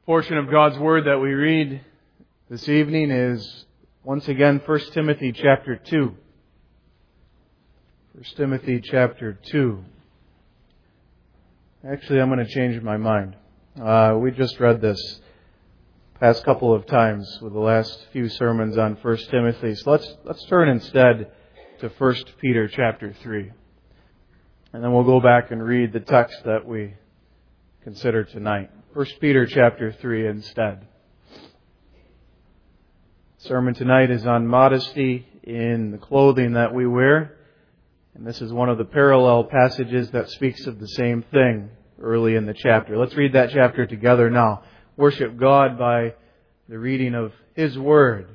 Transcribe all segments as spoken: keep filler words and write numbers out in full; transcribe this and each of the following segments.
Portion of God's Word that we read this evening is once again First Timothy chapter two. First Timothy chapter two. Actually, I'm going to change my mind. Uh, we just read this past couple of times with the last few sermons on First Timothy. So let's let's turn instead to First Peter chapter three. And then we'll go back and read the text that we consider tonight. First Peter chapter three instead. The sermon tonight is on modesty in the clothing that we wear. And this is one of the parallel passages that speaks of the same thing early in the chapter. Let's read that chapter together now. Worship God by the reading of His Word.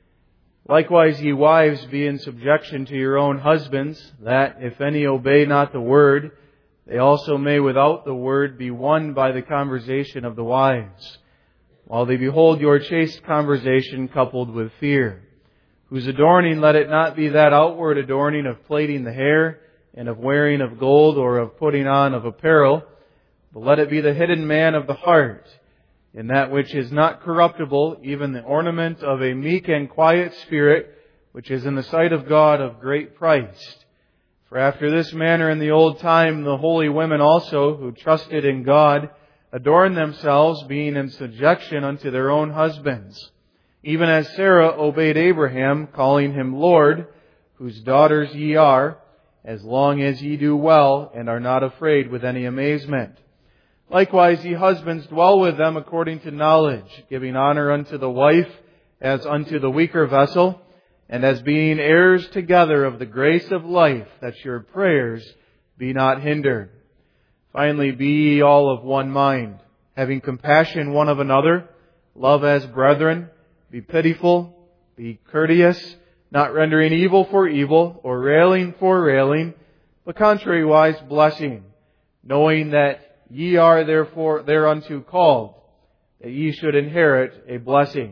Likewise, ye wives, be in subjection to your own husbands, that, if any obey not the Word, they also may without the Word be won by the conversation of the wives, while they behold your chaste conversation coupled with fear, whose adorning let it not be that outward adorning of plaiting the hair, and of wearing of gold, or of putting on of apparel, but let it be the hidden man of the heart, in that which is not corruptible, even the ornament of a meek and quiet spirit, which is in the sight of God of great price. For after this manner in the old time the holy women also, who trusted in God, adorned themselves, being in subjection unto their own husbands, even as Sarah obeyed Abraham, calling him Lord, whose daughters ye are, as long as ye do well, and are not afraid with any amazement. Likewise, ye husbands, dwell with them according to knowledge, giving honor unto the wife as unto the weaker vessel, and as being heirs together of the grace of life, that your prayers be not hindered. Finally, be ye all of one mind, having compassion one of another, love as brethren, be pitiful, be courteous, not rendering evil for evil, or railing for railing, but contrariwise blessing, knowing that ye are therefore thereunto called, that ye should inherit a blessing.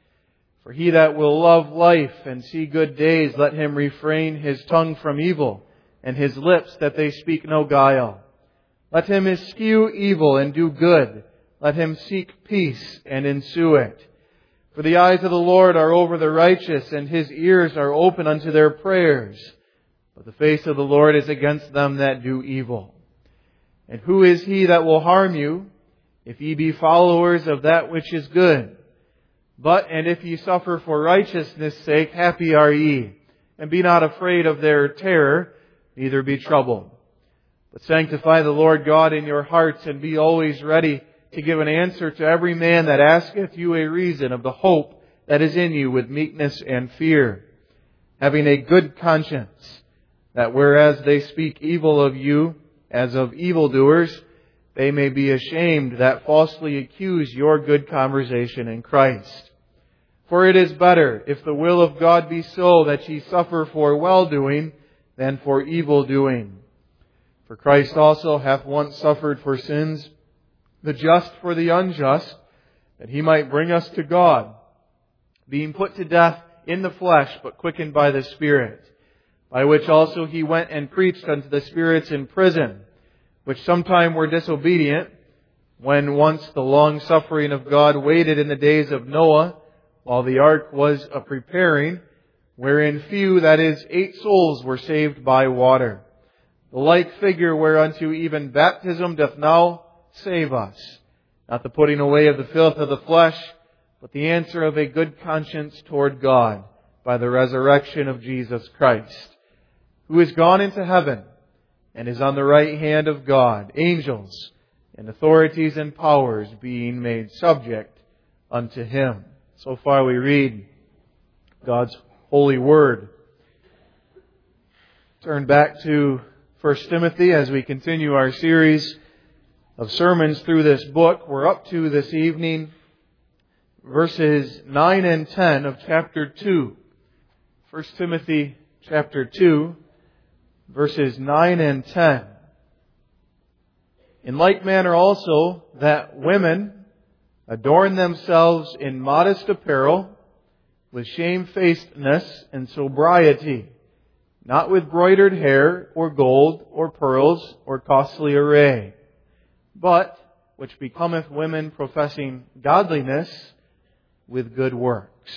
For he that will love life and see good days, let him refrain his tongue from evil, and his lips that they speak no guile. Let him eschew evil and do good. Let him seek peace and ensue it. For the eyes of the Lord are over the righteous, and His ears are open unto their prayers. But the face of the Lord is against them that do evil. And who is he that will harm you, if ye be followers of that which is good? But, and if ye suffer for righteousness' sake, happy are ye. And be not afraid of their terror, neither be troubled. But sanctify the Lord God in your hearts, and be always ready to give an answer to every man that asketh you a reason of the hope that is in you with meekness and fear, having a good conscience, that whereas they speak evil of you, as of evildoers, they may be ashamed that falsely accuse your good conversation in Christ. For it is better, if the will of God be so, that ye suffer for well-doing than for evil-doing. For Christ also hath once suffered for sins, the just for the unjust, that He might bring us to God, being put to death in the flesh, but quickened by the Spirit, by which also He went and preached unto the spirits in prison, which sometime were disobedient, when once the long suffering of God waited in the days of Noah, while the ark was a preparing, wherein few, that is, eight souls, were saved by water. The like figure whereunto even baptism doth now save us, not the putting away of the filth of the flesh, but the answer of a good conscience toward God, by the resurrection of Jesus Christ, who is gone into heaven, and is on the right hand of God, angels and authorities and powers being made subject unto Him. So far we read God's holy Word. Turn back to First Timothy as we continue our series of sermons through this book. We're up to this evening verses nine and ten of chapter two. First Timothy chapter two, verses nine and ten. In like manner also, that women adorn themselves in modest apparel, with shamefacedness and sobriety, not with broidered hair, or gold, or pearls, or costly array, but which becometh women professing godliness with good works.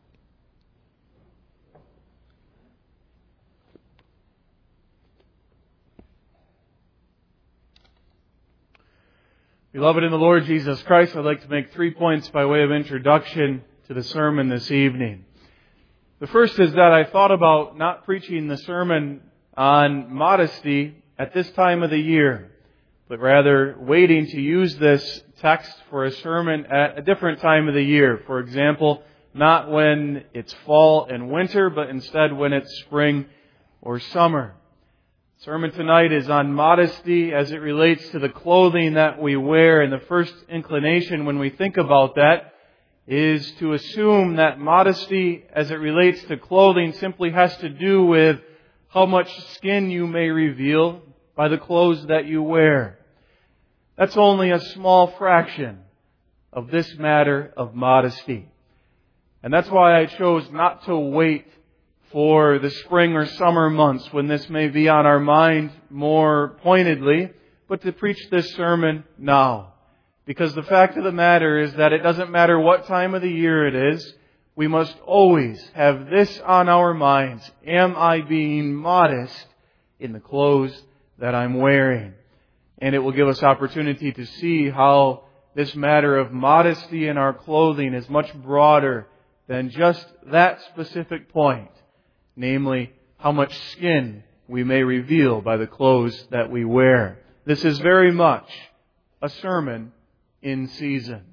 Beloved in the Lord Jesus Christ, I'd like to make three points by way of introduction to the sermon this evening. The first is that I thought about not preaching the sermon on modesty at this time of the year, but rather waiting to use this text for a sermon at a different time of the year. For example, not when it's fall and winter, but instead when it's spring or summer. The sermon tonight is on modesty as it relates to the clothing that we wear, and the first inclination when we think about that is to assume that modesty as it relates to clothing simply has to do with how much skin you may reveal by the clothes that you wear. That's only a small fraction of this matter of modesty. And that's why I chose not to wait for the spring or summer months when this may be on our mind more pointedly, but to preach this sermon now. Because the fact of the matter is that it doesn't matter what time of the year it is, we must always have this on our minds. Am I being modest in the clothes that I'm wearing? And it will give us opportunity to see how this matter of modesty in our clothing is much broader than just that specific point. Namely, how much skin we may reveal by the clothes that we wear. This is very much a sermon in season.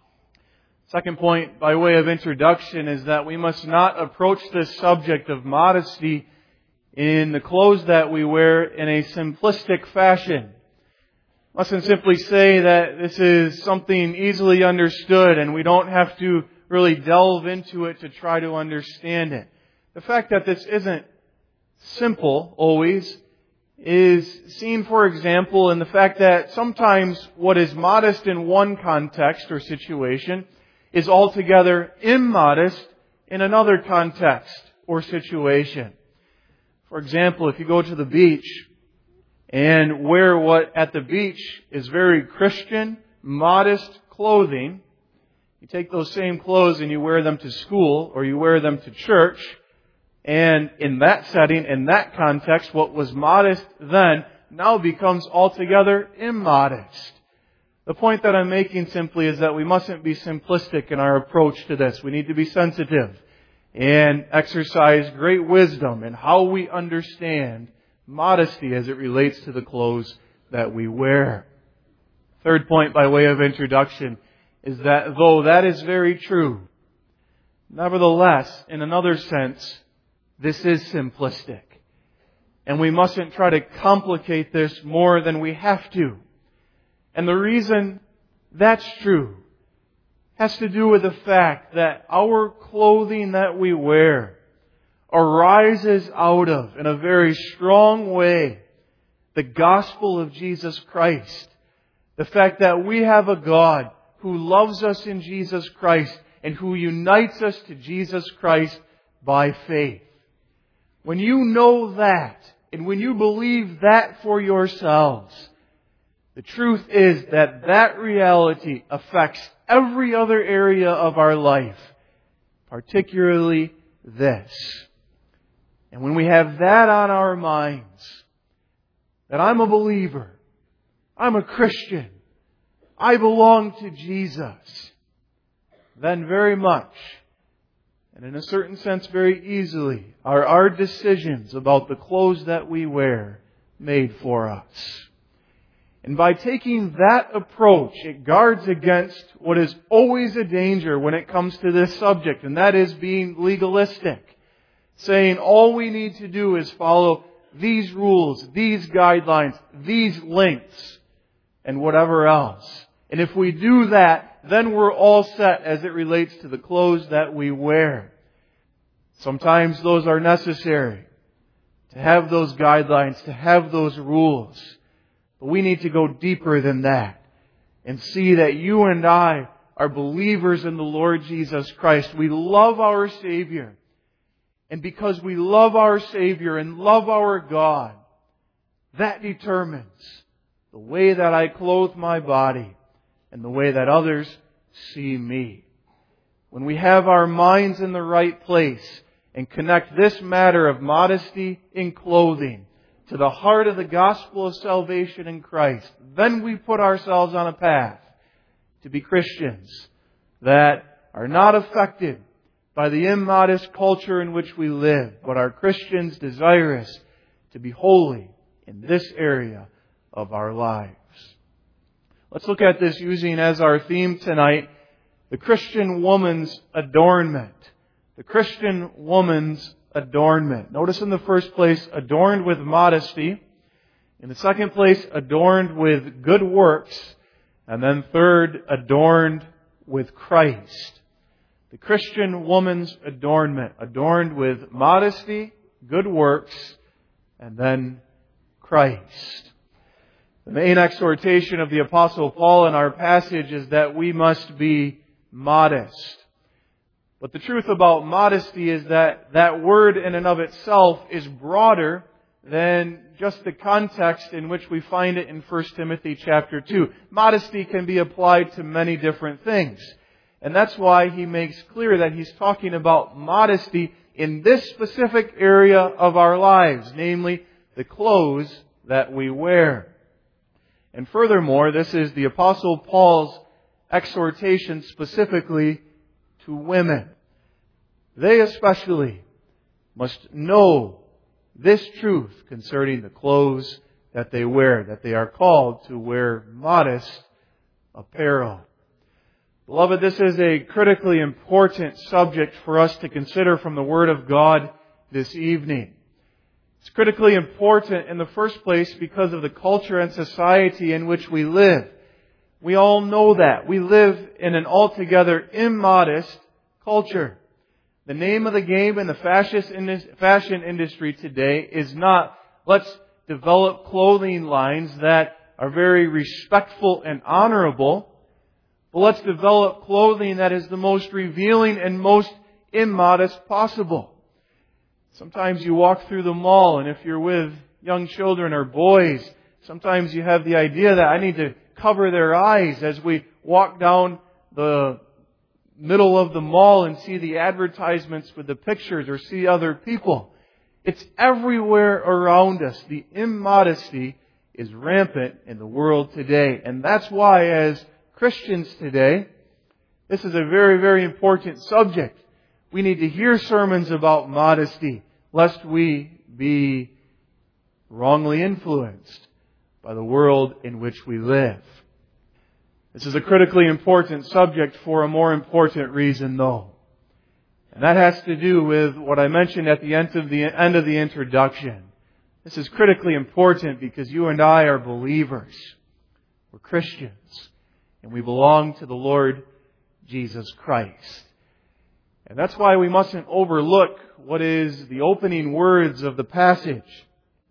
Second point, by way of introduction, is that we must not approach this subject of modesty in the clothes that we wear in a simplistic fashion. I mustn't simply say that this is something easily understood and we don't have to really delve into it to try to understand it. The fact that this isn't simple always is seen, for example, in the fact that sometimes what is modest in one context or situation is altogether immodest in another context or situation. For example, if you go to the beach and wear what at the beach is very Christian, modest clothing, you take those same clothes and you wear them to school or you wear them to church, and in that setting, in that context, what was modest then now becomes altogether immodest. The point that I'm making simply is that we mustn't be simplistic in our approach to this. We need to be sensitive and exercise great wisdom in how we understand modesty as it relates to the clothes that we wear. Third point by way of introduction is that though that is very true, nevertheless, in another sense, this is simplistic. And we mustn't try to complicate this more than we have to. And the reason that's true has to do with the fact that our clothing that we wear arises out of, in a very strong way, the gospel of Jesus Christ. The fact that we have a God who loves us in Jesus Christ and who unites us to Jesus Christ by faith. When you know that, and when you believe that for yourselves, the truth is that that reality affects every other area of our life, particularly this. And when we have that on our minds, that I'm a believer, I'm a Christian, I belong to Jesus, then very much, and in a certain sense very easily, are our decisions about the clothes that we wear made for us. And by taking that approach, it guards against what is always a danger when it comes to this subject, and that is being legalistic. Saying all we need to do is follow these rules, these guidelines, these lengths, and whatever else. And if we do that, then we're all set as it relates to the clothes that we wear. Sometimes those are necessary, to have those guidelines, to have those rules. But we need to go deeper than that and see that you and I are believers in the Lord Jesus Christ. We love our Savior. And because we love our Savior and love our God, that determines the way that I clothe my body and the way that others see me. When we have our minds in the right place and connect this matter of modesty in clothing to the heart of the gospel of salvation in Christ, then we put ourselves on a path to be Christians that are not affected by the immodest culture in which we live, but are Christians desirous to be holy in this area of our lives. Let's look at this using as our theme tonight the Christian woman's adornment. The Christian woman's adornment. Notice in the first place, adorned with modesty. In the second place, adorned with good works. And then third, adorned with Christ. The Christian woman's adornment. Adorned with modesty, good works, and then Christ. The main exhortation of the Apostle Paul in our passage is that we must be modest. But the truth about modesty is that that word in and of itself is broader than just the context in which we find it in First Timothy chapter two. Modesty can be applied to many different things. And that's why he makes clear that he's talking about modesty in this specific area of our lives, namely the clothes that we wear. And furthermore, this is the Apostle Paul's exhortation specifically to women. They especially must know this truth concerning the clothes that they wear, that they are called to wear modest apparel. Beloved, this is a critically important subject for us to consider from the Word of God this evening. It's critically important in the first place because of the culture and society in which we live. We all know that. We live in an altogether immodest culture. The name of the game in the fashion industry today is not, let's develop clothing lines that are very respectful and honorable, but let's develop clothing that is the most revealing and most immodest possible. Sometimes you walk through the mall, and if you're with young children or boys, sometimes you have the idea that I need to cover their eyes as we walk down the middle of the mall and see the advertisements with the pictures or see other people. It's everywhere around us. The immodesty is rampant in the world today. And that's why as Christians today, this is a very, very important subject. We need to hear sermons about modesty, lest we be wrongly influenced by the world in which we live. This is a critically important subject for a more important reason, though. And that has to do with what I mentioned at the end of the end of the introduction. This is critically important because you and I are believers. We're Christians. And we belong to the Lord Jesus Christ. And that's why we mustn't overlook what is the opening words of the passage.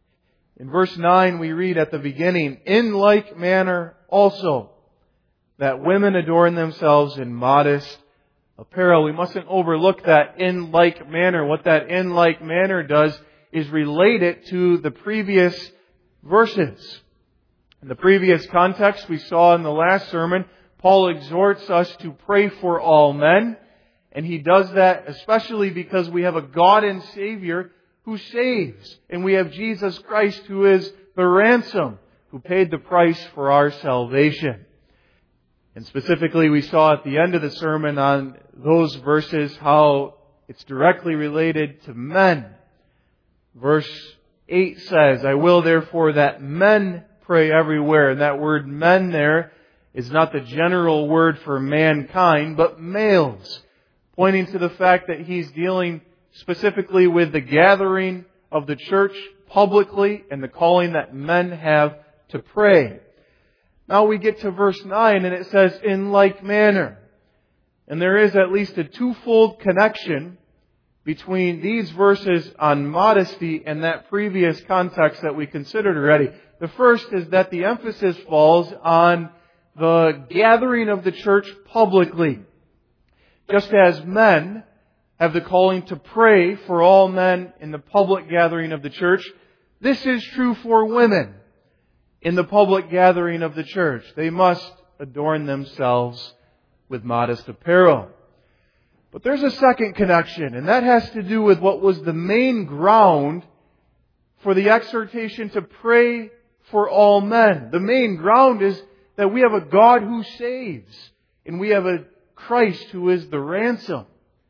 In verse nine we read at the beginning, "In like manner also, that women adorn themselves in modest apparel." We mustn't overlook that in like manner. What that in like manner does is relate it to the previous verses. In the previous context we saw in the last sermon, Paul exhorts us to pray for all men. And he does that especially because we have a God and Savior who saves. And we have Jesus Christ who is the ransom, who paid the price for our salvation. And specifically we saw at the end of the sermon on those verses how it's directly related to men. Verse eight says, "I will therefore that men pray everywhere." And that word men there is not the general word for mankind, but males, pointing to the fact that he's dealing specifically with the gathering of the church publicly and the calling that men have to pray. Now we get to verse nine and it says, "in like manner." And there is at least a twofold connection between these verses on modesty and that previous context that we considered already. The first is that the emphasis falls on the gathering of the church publicly. Just as men have the calling to pray for all men in the public gathering of the church, this is true for women in the public gathering of the church. They must adorn themselves with modest apparel. But there's a second connection, and that has to do with what was the main ground for the exhortation to pray for all men. The main ground is that we have a God who saves, and we have a Christ who is the ransom.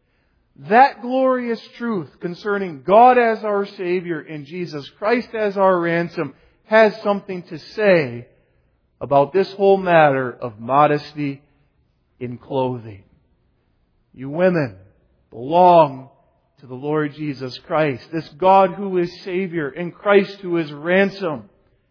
That glorious truth concerning God as our Savior and Jesus Christ as our ransom has something to say about this whole matter of modesty in clothing. You women belong to the Lord Jesus Christ. This God who is Savior and Christ who is ransom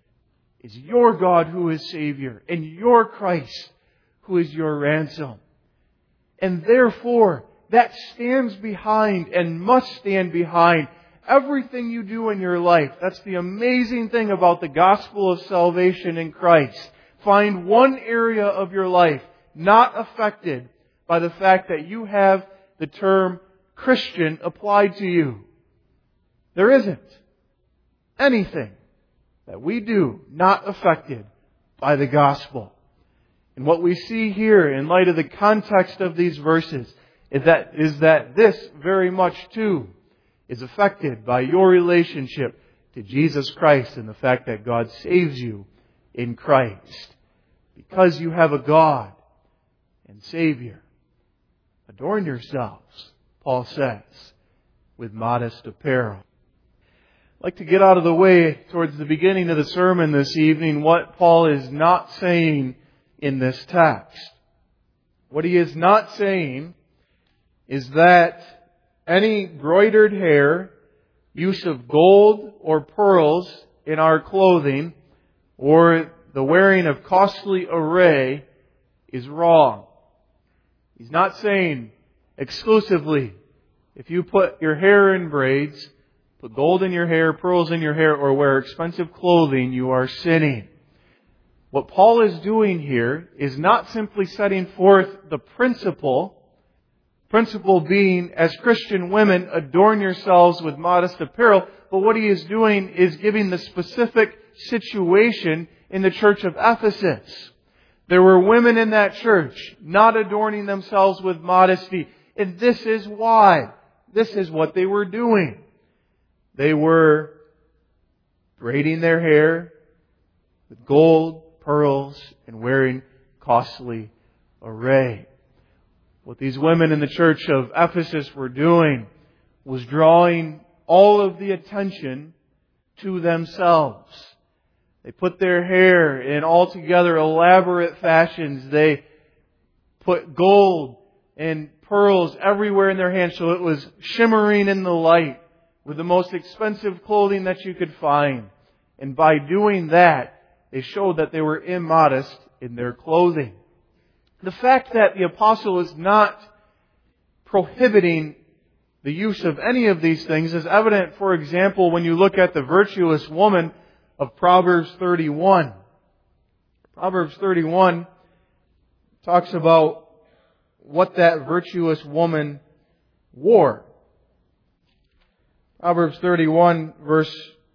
is your God who is Savior and your Christ who is your ransom. And therefore, that stands behind and must stand behind everything you do in your life. That's the amazing thing about the gospel of salvation in Christ. Find one area of your life not affected by the fact that you have the term Christian applied to you. There isn't anything that we do not affected by the gospel. And what we see here in light of the context of these verses is that, is that this very much too is affected by your relationship to Jesus Christ and the fact that God saves you in Christ. Because you have a God and Savior, adorn yourselves, Paul says, with modest apparel. I'd like to get out of the way towards the beginning of the sermon this evening what Paul is not saying in this text. What he is not saying is that any broidered hair, use of gold or pearls in our clothing, or the wearing of costly array is wrong. He's not saying exclusively, if you put your hair in braids, put gold in your hair, pearls in your hair, or wear expensive clothing, you are sinning. What Paul is doing here is not simply setting forth the principle, principle being, as Christian women, adorn yourselves with modest apparel, but what he is doing is giving the specific situation in the church of Ephesus. There were women in that church not adorning themselves with modesty. And this is why. This is what they were doing. They were braiding their hair with gold, pearls, and wearing costly array. What these women in the church of Ephesus were doing was drawing all of the attention to themselves. They put their hair in altogether elaborate fashions. They put gold and pearls everywhere in their hands so it was shimmering in the light with the most expensive clothing that you could find. And by doing that, they showed that they were immodest in their clothing. The fact that the apostle is not prohibiting the use of any of these things is evident, for example, when you look at the virtuous woman of Proverbs thirty-one. Proverbs thirty-one talks about what that virtuous woman wore. Proverbs thirty-one verse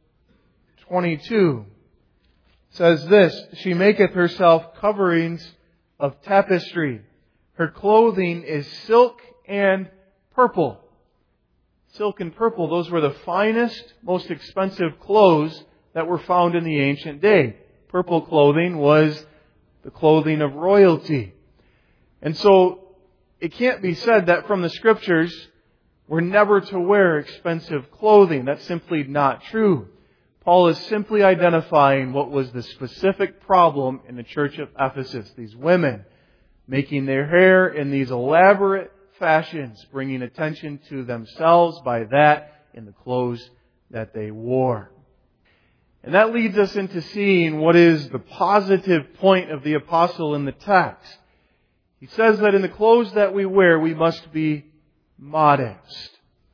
twenty-two says this, "She maketh herself coverings of tapestry. Her clothing is silk and purple." Silk and purple, those were the finest, most expensive clothes that were found in the ancient day. Purple clothing was the clothing of royalty. And so it can't be said that from the Scriptures we're never to wear expensive clothing. That's simply not true. Paul is simply identifying what was the specific problem in the church of Ephesus. These women making their hair in these elaborate fashions, bringing attention to themselves by that in the clothes that they wore. And that leads us into seeing what is the positive point of the apostle in the text. He says that in the clothes that we wear, we must be modest.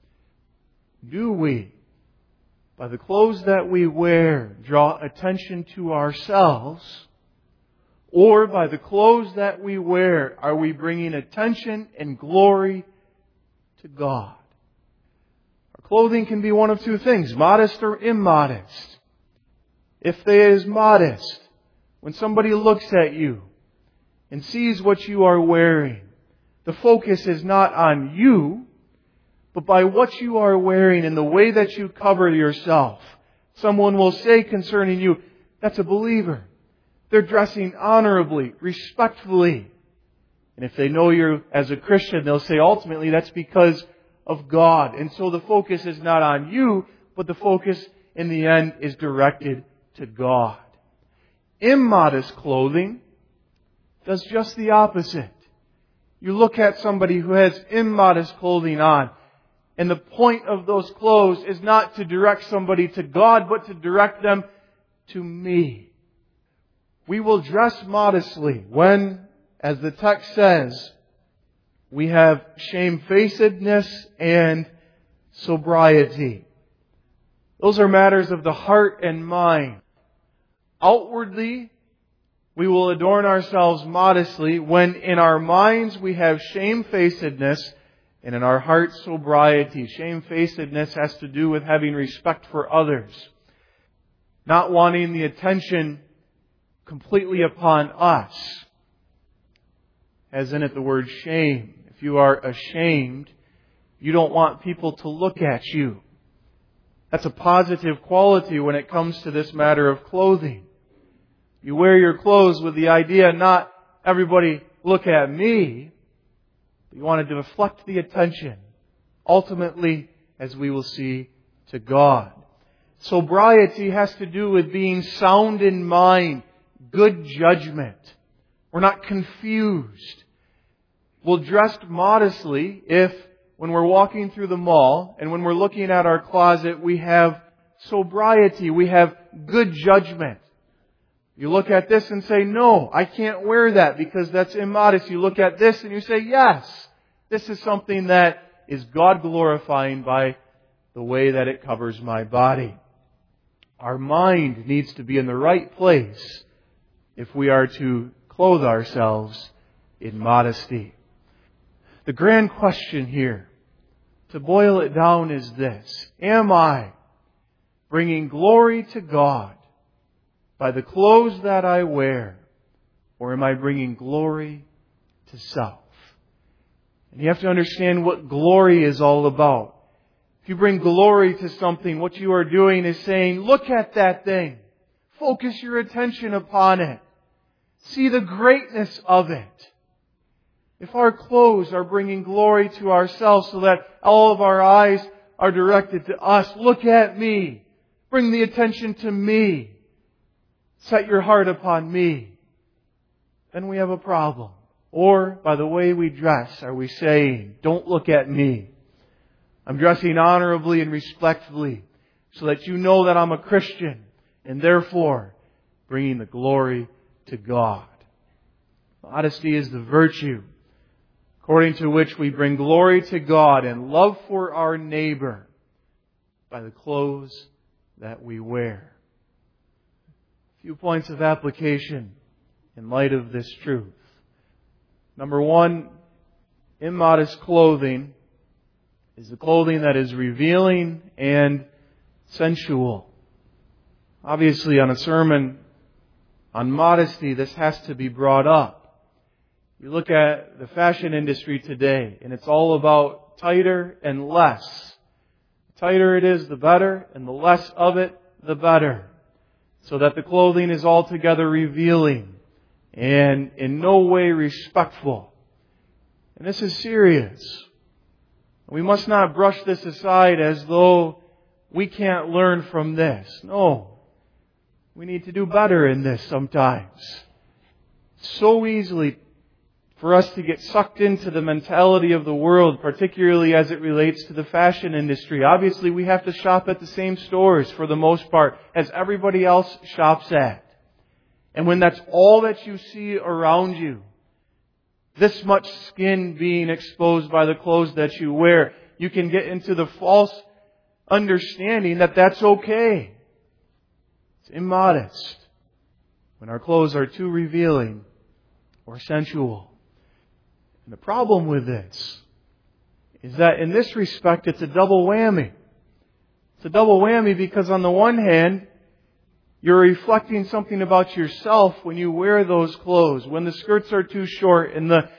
Do we, by the clothes that we wear, draw attention to ourselves? Or by the clothes that we wear, are we bringing attention and glory to God? Our clothing can be one of two things, modest or immodest. If it is modest, when somebody looks at you, and sees what you are wearing, the focus is not on you, but by what you are wearing and the way that you cover yourself. Someone will say concerning you, that's a believer. They're dressing honorably, respectfully. And if they know you as a Christian, they'll say ultimately that's because of God. And so the focus is not on you, but the focus in the end is directed to God. Immodest clothing does just the opposite. You look at somebody who has immodest clothing on, and the point of those clothes is not to direct somebody to God, but to direct them to me. We will dress modestly when, as the text says, we have shamefacedness and sobriety. Those are matters of the heart and mind. Outwardly, we will adorn ourselves modestly when in our minds we have shamefacedness and in our hearts sobriety. Shamefacedness has to do with having respect for others, not wanting the attention completely upon us. As in it the word shame. If you are ashamed, you don't want people to look at you. That's a positive quality when it comes to this matter of clothing. You wear your clothes with the idea, not everybody look at me, but you want to deflect the attention, ultimately, as we will see, to God. Sobriety has to do with being sound in mind, good judgment. We're not confused. We'll dress modestly if, when we're walking through the mall and when we're looking at our closet, we have sobriety, we have good judgment. You look at this and say, no, I can't wear that because that's immodest. You look at this and you say, yes, this is something that is God glorifying by the way that it covers my body. Our mind needs to be in the right place if we are to clothe ourselves in modesty. The grand question here, to boil it down, is this: am I bringing glory to God by the clothes that I wear, or am I bringing glory to self? And you have to understand what glory is all about. If you bring glory to something, what you are doing is saying, look at that thing. Focus your attention upon it. See the greatness of it. If our clothes are bringing glory to ourselves so that all of our eyes are directed to us, look at me. Bring the attention to me. Set your heart upon me. Then we have a problem. Or, by the way we dress, are we saying, don't look at me. I'm dressing honorably and respectfully so that you know that I'm a Christian and therefore bringing the glory to God. Modesty is the virtue according to which we bring glory to God and love for our neighbor by the clothes that we wear. A few points of application in light of this truth. Number one, immodest clothing is the clothing that is revealing and sensual. Obviously, on a sermon on modesty, this has to be brought up. You look at the fashion industry today, and it's all about tighter and less. The tighter it is, the better, and the less of it, the better. So that the clothing is altogether revealing and in no way respectful. And this is serious. We must not brush this aside as though we can't learn from this. No. We need to do better in this sometimes. So easily for us to get sucked into the mentality of the world, particularly as it relates to the fashion industry. Obviously, we have to shop at the same stores for the most part as everybody else shops at. And when that's all that you see around you, this much skin being exposed by the clothes that you wear, you can get into the false understanding that that's okay. It's immodest when our clothes are too revealing or sensual. And the problem with this is that in this respect, it's a double whammy. It's a double whammy because on the one hand, You're reflecting something about yourself when you wear those clothes, when the skirts are too short and the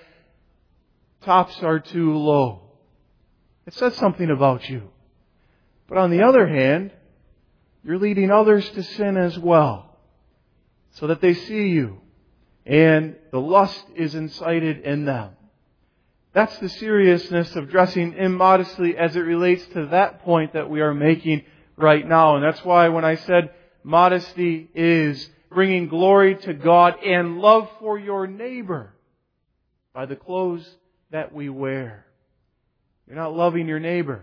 tops are too low. It says something about you. But on the other hand, you're leading others to sin as well, so that they see you and the lust is incited in them. That's the seriousness of dressing immodestly as it relates to that point that we are making right now. And that's why when I said modesty is bringing glory to God and love for your neighbor by the clothes that we wear. You're not loving your neighbor,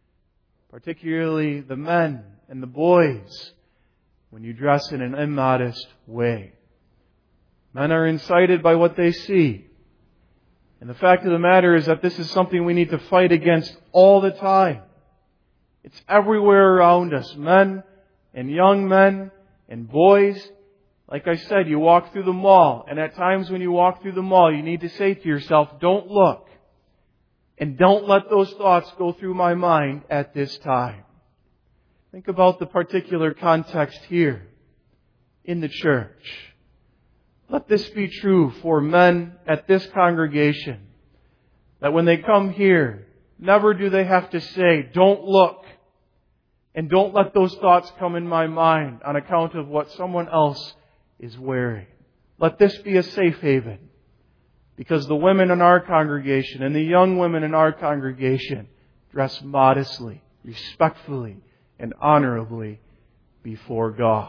particularly the men and the boys, when you dress in an immodest way. Men are incited by what they see. And the fact of the matter is that this is something we need to fight against all the time. It's everywhere around us. Men and young men and boys. Like I said, you walk through the mall. And at times when you walk through the mall, you need to say to yourself, don't look. And don't let those thoughts go through my mind at this time. Think about the particular context here in the church. Let this be true for men at this congregation. That when they come here, never do they have to say, don't look. And don't let those thoughts come in my mind on account of what someone else is wearing. Let this be a safe haven. Because the women in our congregation and the young women in our congregation dress modestly, respectfully, and honorably before God.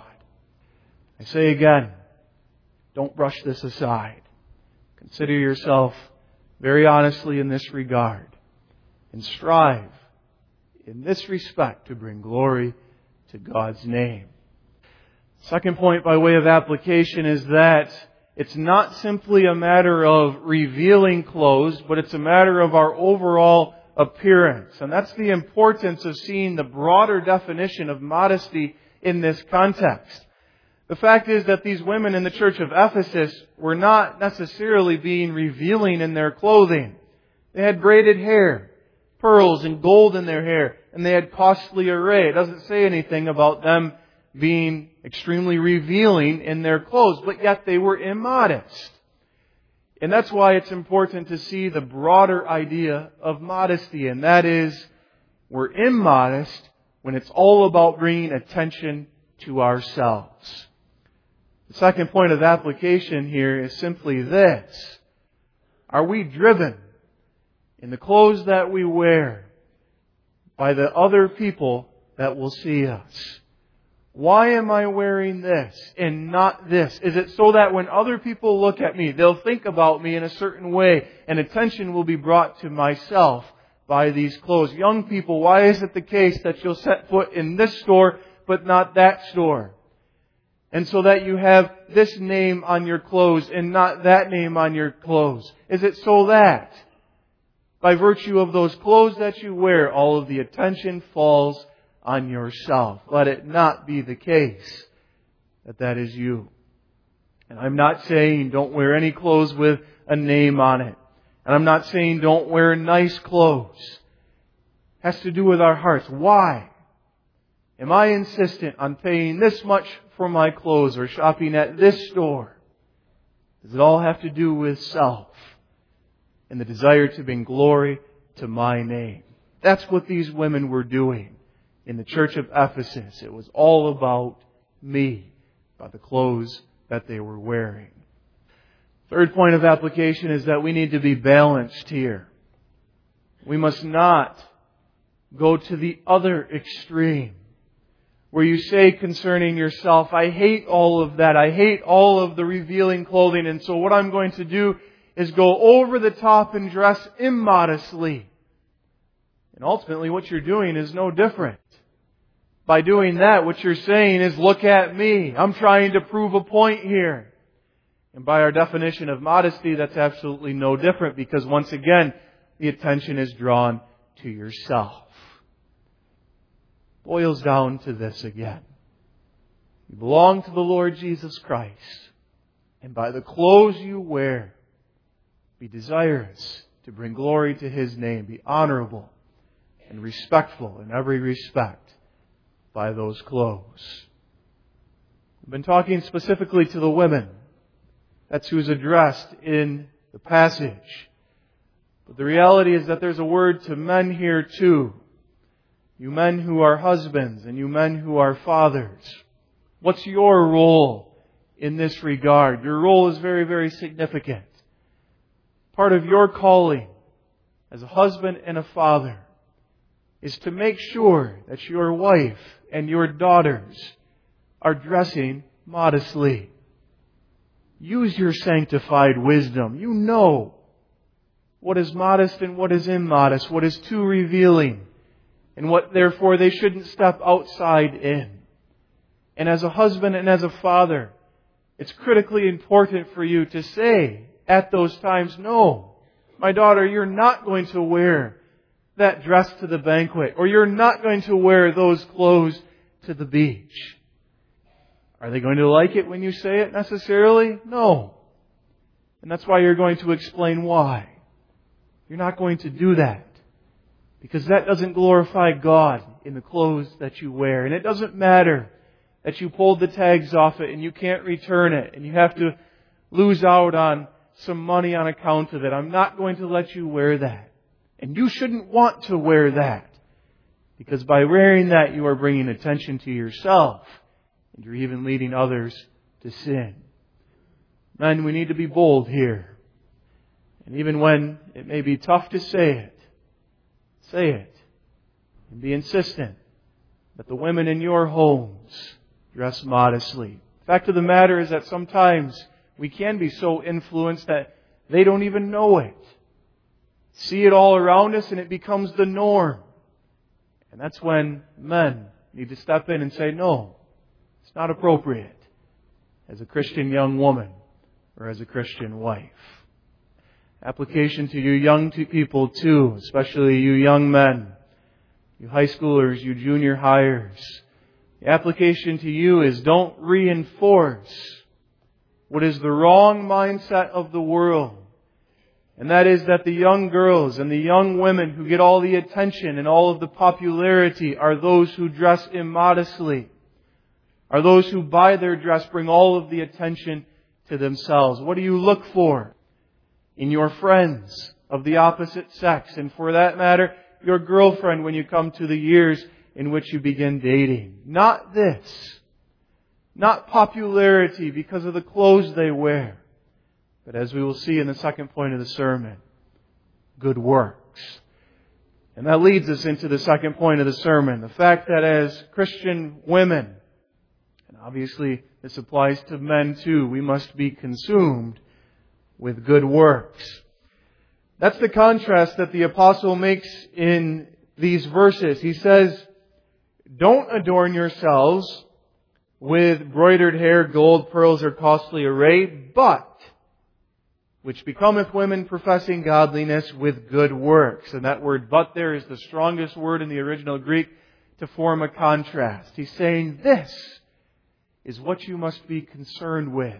I say again, don't brush this aside. Consider yourself very honestly in this regard. And strive in this respect to bring glory to God's name. Second point by way of application is that it's not simply a matter of revealing clothes, but it's a matter of our overall appearance. And that's the importance of seeing the broader definition of modesty in this context. The fact is that these women in the church of Ephesus were not necessarily being revealing in their clothing. They had braided hair, pearls and gold in their hair, and they had costly array. It doesn't say anything about them being extremely revealing in their clothes, but yet they were immodest. And that's why it's important to see the broader idea of modesty, and that is, we're immodest when it's all about bringing attention to ourselves. The second point of application here is simply this. Are we driven in the clothes that we wear by the other people that will see us? Why am I wearing this and not this? Is it so that when other people look at me, they'll think about me in a certain way and attention will be brought to myself by these clothes? Young people, why is it the case that you'll set foot in this store but not that store? And so that you have this name on your clothes and not that name on your clothes? Is it so that by virtue of those clothes that you wear, all of the attention falls on yourself? Let it not be the case that that is you. And I'm not saying don't wear any clothes with a name on it. And I'm not saying don't wear nice clothes. It has to do with our hearts. Why am I insistent on paying this much for my clothes or shopping at this store? Does it all have to do with self and the desire to bring glory to my name? That's what these women were doing in the church of Ephesus. It was all about me, about the clothes that they were wearing. Third point of application is that we need to be balanced here. We must not go to the other extreme, where you say concerning yourself, I hate all of that. I hate all of the revealing clothing. And so what I'm going to do is go over the top and dress immodestly. And ultimately what you're doing is no different. By doing that, what you're saying is, look at me. I'm trying to prove a point here. And by our definition of modesty, that's absolutely no different, because once again, the attention is drawn to yourself. Boils down to this again. You belong to the Lord Jesus Christ. And by the clothes you wear, be desirous to bring glory to His name. Be honorable and respectful in every respect by those clothes. I've been talking specifically to the women. That's who's addressed in the passage. But the reality is that there's a word to men here too. You men who are husbands and you men who are fathers. What's your role in this regard? Your role is very, very significant. Part of your calling as a husband and a father is to make sure that your wife and your daughters are dressing modestly. Use your sanctified wisdom. You know what is modest and what is immodest, what is too revealing, and what therefore they shouldn't step outside in. And as a husband and as a father, it's critically important for you to say at those times, no, my daughter, you're not going to wear that dress to the banquet, or you're not going to wear those clothes to the beach. Are they going to like it when you say it necessarily? No. And that's why you're going to explain why. You're not going to do that, because that doesn't glorify God in the clothes that you wear. And it doesn't matter that you pulled the tags off it and you can't return it and you have to lose out on some money on account of it. I'm not going to let you wear that. And you shouldn't want to wear that, because by wearing that you are bringing attention to yourself and you're even leading others to sin. Men, we need to be bold here. And even when it may be tough to say it, say it. And be insistent that the women in your homes dress modestly. The fact of the matter is that sometimes we can be so influenced that they don't even know it. See it all around us and it becomes the norm. And that's when men need to step in and say, no, it's not appropriate as a Christian young woman or as a Christian wife. Application to you young people too, especially you young men, you high schoolers, you junior hires. The application to you is don't reinforce what is the wrong mindset of the world. And that is that the young girls and the young women who get all the attention and all of the popularity are those who dress immodestly, are those who by their dress bring all of the attention to themselves. What do you look for in your friends of the opposite sex? And for that matter, your girlfriend when you come to the years in which you begin dating. Not this. Not popularity because of the clothes they wear. But as we will see in the second point of the sermon, good works. And that leads us into the second point of the sermon. The fact that as Christian women, and obviously this applies to men too, we must be consumed with good works. That's the contrast that the apostle makes in these verses. He says, don't adorn yourselves with broidered hair, gold, pearls, or costly array, but which becometh women professing godliness with good works. And that word but there is the strongest word in the original Greek to form a contrast. He's saying this is what you must be concerned with.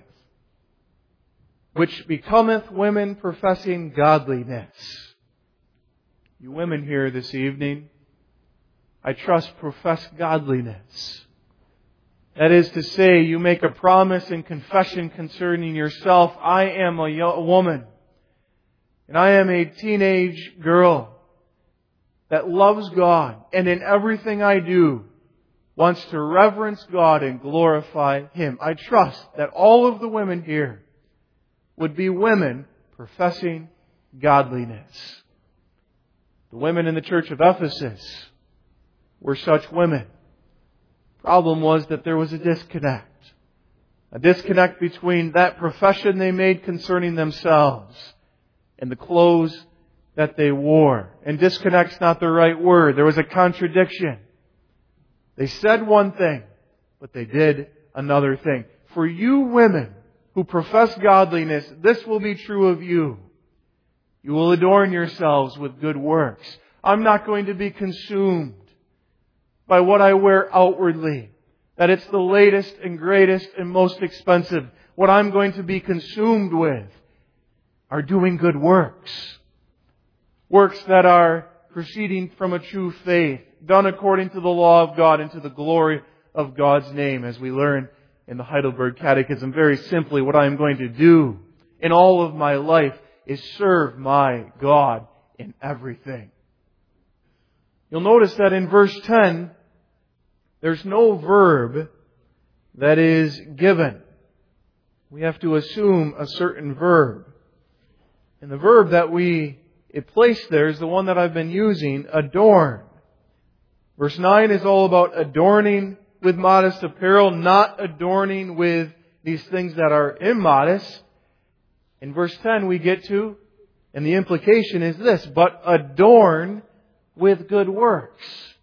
Which becometh women professing godliness. You women here this evening, I trust profess godliness. That is to say, you make a promise and confession concerning yourself. I am a, young, a woman, and I am a teenage girl that loves God, and in everything I do wants to reverence God and glorify Him. I trust that all of the women here would be women professing godliness. The women in the church of Ephesus were such women. Problem was that there was a disconnect. A disconnect between that profession they made concerning themselves and the clothes that they wore. And disconnect's not the right word. There was a contradiction. They said one thing, but they did another thing. For you women who profess godliness, this will be true of you. You will adorn yourselves with good works. I'm not going to be consumed by what I wear outwardly, that it's the latest and greatest and most expensive. What I'm going to be consumed with are doing good works. Works that are proceeding from a true faith, done according to the law of God and to the glory of God's name, as we learn in the Heidelberg Catechism very simply, what I am going to do in all of my life is serve my God in everything. You'll notice that in verse ten, there's no verb that is given. We have to assume a certain verb. And the verb that we place there is the one that I've been using, adorn. Verse nine is all about adorning with modest apparel, not adorning with these things that are immodest. In verse ten we get to, and the implication is this, but adorn with good works.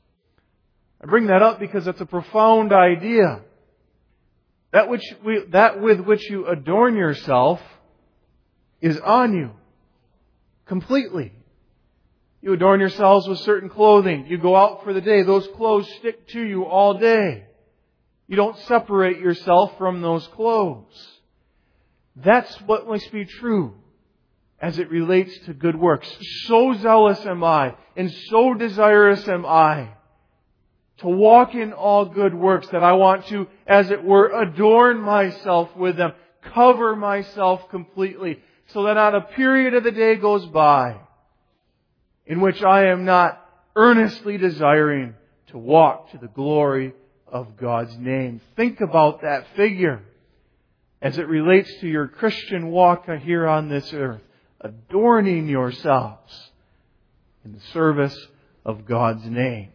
I bring that up because it's a profound idea. That which we, that with which you adorn yourself is on you completely. You adorn yourselves with certain clothing. You go out for the day. Those clothes stick to you all day. You don't separate yourself from those clothes. That's what must be true as it relates to good works. So zealous am I, and so desirous am I to walk in all good works that I want to, as it were, adorn myself with them, cover myself completely, so that not a period of the day goes by in which I am not earnestly desiring to walk to the glory of God's name. Think about that figure as it relates to your Christian walk here on this earth, adorning yourselves in the service of God's name.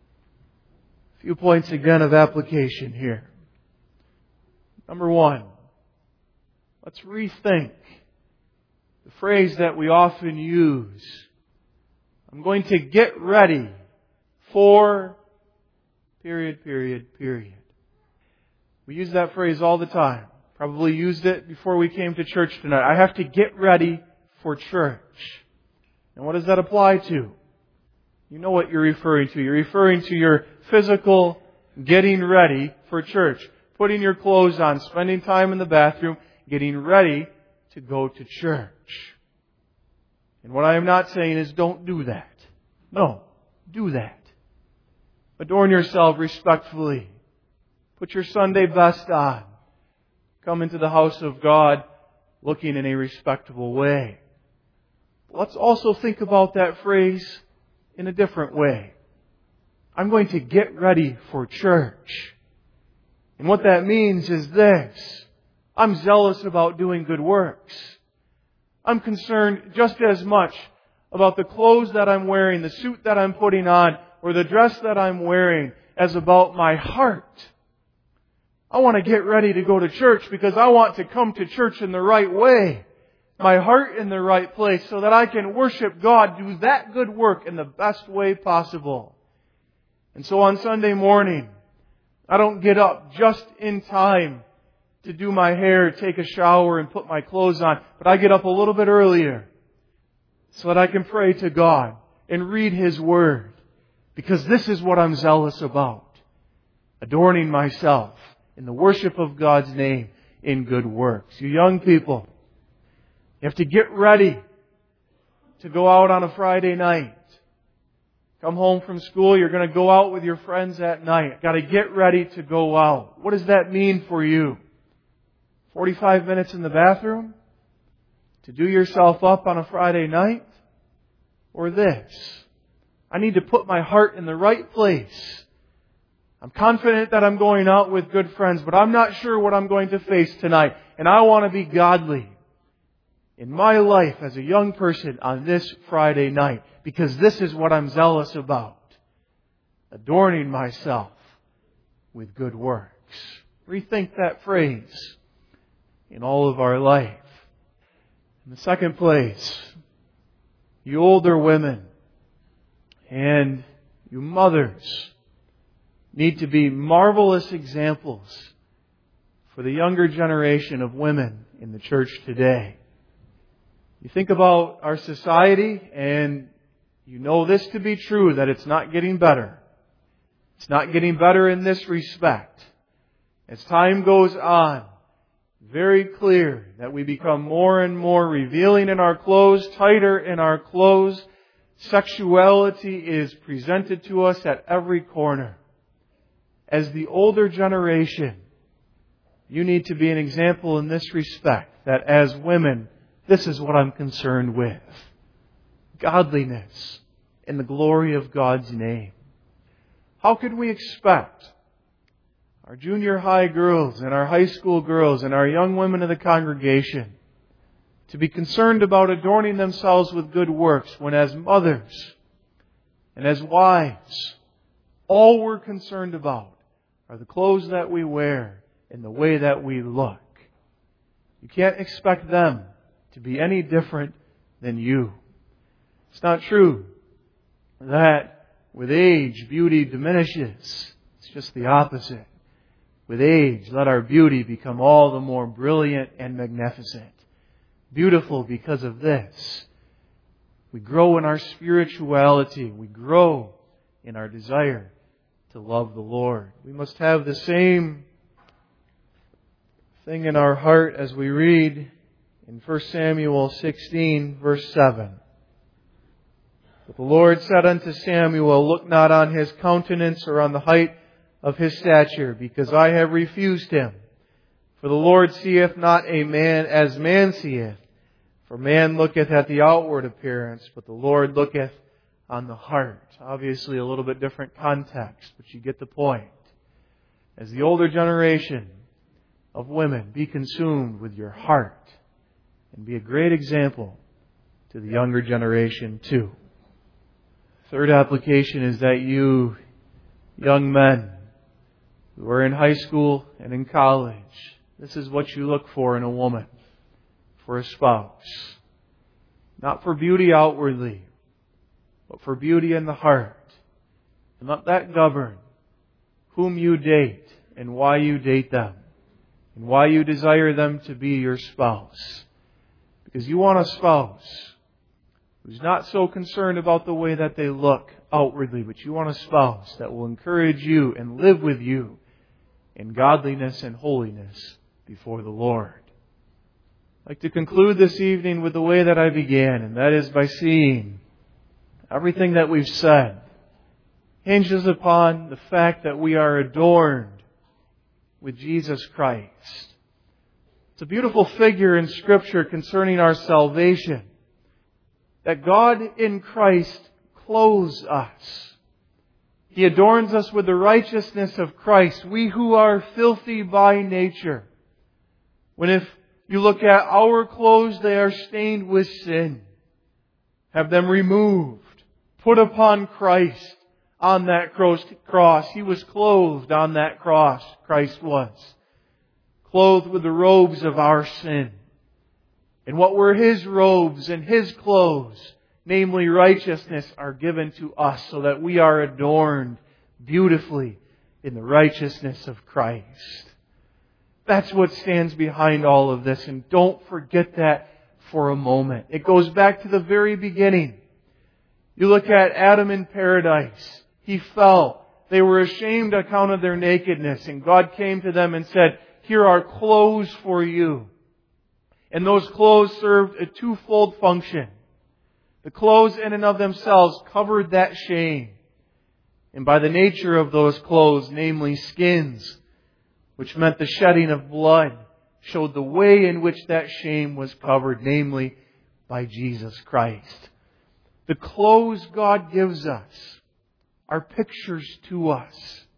A few points again of application here. Number one, let's rethink the phrase that we often use. I'm going to get ready for period, period, period. We use that phrase all the time. Probably used it before we came to church tonight. I have to get ready for church. And what does that apply to? You know what you're referring to. You're referring to your physical getting ready for church. Putting your clothes on, spending time in the bathroom, getting ready to go to church. And what I am not saying is don't do that. No, do that. Adorn yourself respectfully. Put your Sunday best on. Come into the house of God looking in a respectable way. Let's also think about that phrase in a different way. I'm going to get ready for church. And what that means is this. I'm zealous about doing good works. I'm concerned just as much about the clothes that I'm wearing, the suit that I'm putting on, or the dress that I'm wearing, as about my heart. I want to get ready to go to church because I want to come to church in the right way. My heart in the right place so that I can worship God, do that good work in the best way possible. And so on Sunday morning, I don't get up just in time to do my hair, take a shower, and put my clothes on. But I get up a little bit earlier so that I can pray to God and read His Word. Because this is what I'm zealous about. Adorning myself in the worship of God's name in good works. You young people, you have to get ready to go out on a Friday night. Come home from school, you're going to go out with your friends at night. Got to get ready to go out. What does that mean for you? forty-five minutes in the bathroom? To do yourself up on a Friday night? Or this? I need to put my heart in the right place. I'm confident that I'm going out with good friends, but I'm not sure what I'm going to face tonight. And I want to be godly in my life as a young person on this Friday night, because this is what I'm zealous about. Adorning myself with good works. Rethink that phrase in all of our life. In the second place, you older women and you mothers need to be marvelous examples for the younger generation of women in the church today. You think about our society and you know this to be true, that it's not getting better. It's not getting better in this respect. As time goes on, very clear that we become more and more revealing in our clothes, tighter in our clothes. Sexuality is presented to us at every corner. As the older generation, you need to be an example in this respect, that as women, this is what I'm concerned with. Godliness in the glory of God's name. How could we expect our junior high girls and our high school girls and our young women of the congregation to be concerned about adorning themselves with good works when as mothers and as wives, all we're concerned about are the clothes that we wear and the way that we look? You can't expect them to be any different than you. It's not true that with age, beauty diminishes. It's just the opposite. With age, let our beauty become all the more brilliant and magnificent. Beautiful because of this. We grow in our spirituality. We grow in our desire to love the Lord. We must have the same thing in our heart as we read in First Samuel sixteen, verse seven. But the Lord said unto Samuel, Look not on his countenance or on the height of his stature, because I have refused him. For the Lord seeth not a man as man seeth. For man looketh at the outward appearance, but the Lord looketh on the heart. Obviously a little bit different context, but you get the point. As the older generation of women, be consumed with your heart and be a great example to the younger generation too. Third application is that you young men who are in high school and in college, this is what you look for in a woman, for a spouse. Not for beauty outwardly, but for beauty in the heart. And let that govern whom you date and why you date them and why you desire them to be your spouse. Because you want a spouse who's not so concerned about the way that they look outwardly, but you want a spouse that will encourage you and live with you in godliness and holiness before the Lord. I'd like to conclude this evening with the way that I began, and that is by seeing everything that we've said hinges upon the fact that we are adorned with Jesus Christ. It's a beautiful figure in Scripture concerning our salvation, that God in Christ clothes us. He adorns us with the righteousness of Christ, we who are filthy by nature. When if you look at our clothes, they are stained with sin. Have them removed. Put upon Christ on that cross. He was clothed on that cross, Christ was. Clothed with the robes of our sin. And what were His robes and His clothes, namely righteousness, are given to us so that we are adorned beautifully in the righteousness of Christ. That's what stands behind all of this, and don't forget that for a moment. It goes back to the very beginning. You look at Adam in paradise. He fell. They were ashamed on account of their nakedness, and God came to them and said, Here are clothes for you. And those clothes served a twofold function. The clothes in and of themselves covered that shame. And by the nature of those clothes, namely skins, which meant the shedding of blood, showed the way in which that shame was covered, namely by Jesus Christ. The clothes God gives us are pictures to us.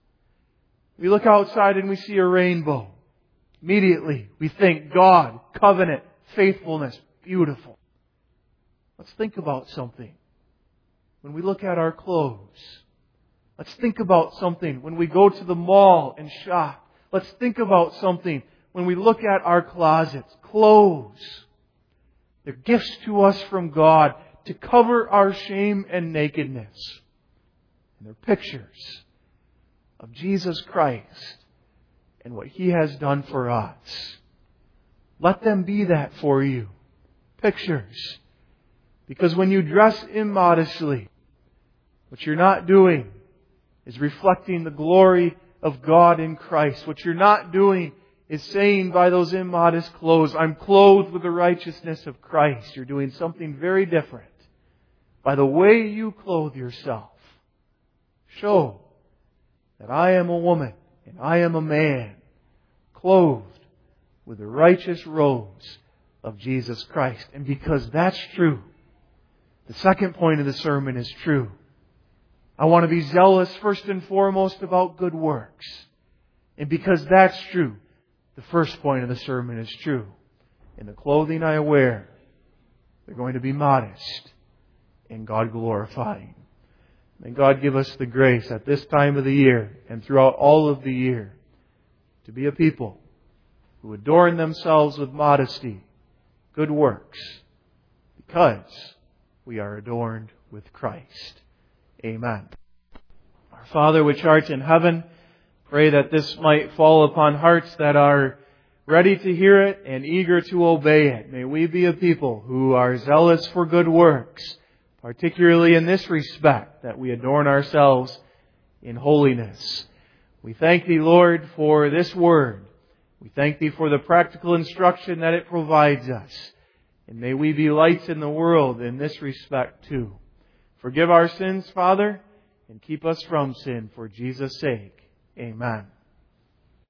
We look outside and we see a rainbow. Immediately we think God, covenant, faithfulness, beautiful. Let's think about something when we look at our clothes. Let's think about something when we go to the mall and shop. Let's think about something when we look at our closets. Clothes. They're gifts to us from God to cover our shame and nakedness. And they're pictures of Jesus Christ and what He has done for us. Let them be that for you. Pictures. Because when you dress immodestly, what you're not doing is reflecting the glory of God in Christ. What you're not doing is saying by those immodest clothes, I'm clothed with the righteousness of Christ. You're doing something very different. By the way you clothe yourself, show that I am a woman and I am a man clothed with the righteous robes of Jesus Christ. And because that's true, the second point of the sermon is true. I want to be zealous first and foremost about good works. And because that's true, the first point of the sermon is true. In the clothing I wear, they're going to be modest and God glorifying. May God give us the grace at this time of the year and throughout all of the year to be a people who adorn themselves with modesty, good works, because we are adorned with Christ. Amen. Our Father which art in heaven, pray that this might fall upon hearts that are ready to hear it and eager to obey it. May we be a people who are zealous for good works, particularly in this respect, that we adorn ourselves in holiness. We thank Thee, Lord, for this Word. We thank Thee for the practical instruction that it provides us. And may we be lights in the world in this respect too. Forgive our sins, Father, and keep us from sin for Jesus' sake. Amen.